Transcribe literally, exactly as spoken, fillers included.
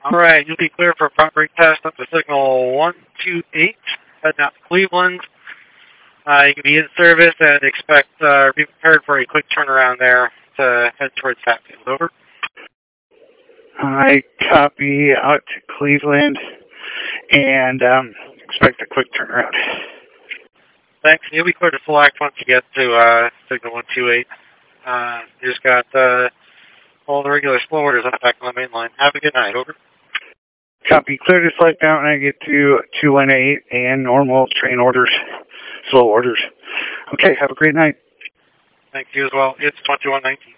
All right, you'll be clear for prop brake test up to signal one two eight, heading out to Cleveland. Uh, you can be in service and expect, uh, be prepared for a quick turnaround there to head towards Hatfield. Over. I copy out to Cleveland and um, expect a quick turnaround. Thanks. You'll be clear to select once you get to uh, signal one two eight. Uh, you just got uh, all the regular slow orders on back on the main line. Have a good night. Over. Copy. Clear to select out when I get to two one eight and normal train orders, slow orders. Okay, have a great night. Thank you as well. It's twenty-one nineteen.